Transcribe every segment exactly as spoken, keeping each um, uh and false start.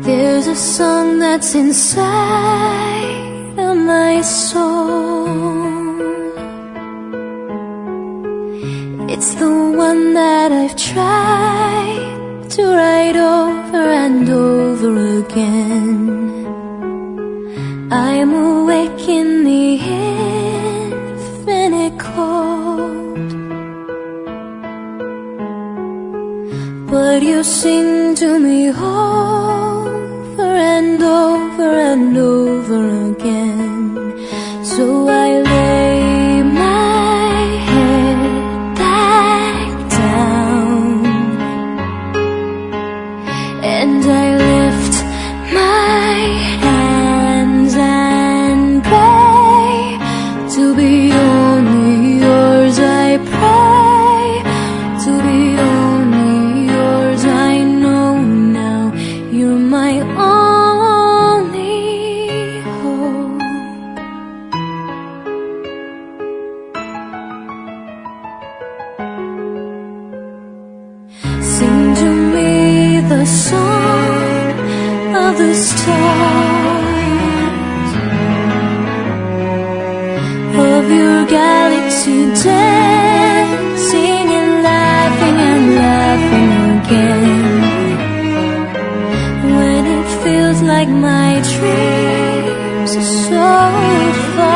There's a song that's inside of my soul. It's the one that I've tried to write over and over again. I'm awake in the infinite cold, but you sing to me over and over and over again. So I lay my head back down and I lift my hands and pray to be only yours. I pray to be only yours. I know now you're my only hope. Sing to me the song of the stars, of your galaxy dancing and laughing and laughing again. When it feels like my dreams are so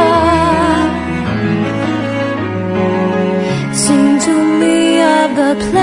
far, sing to me of the place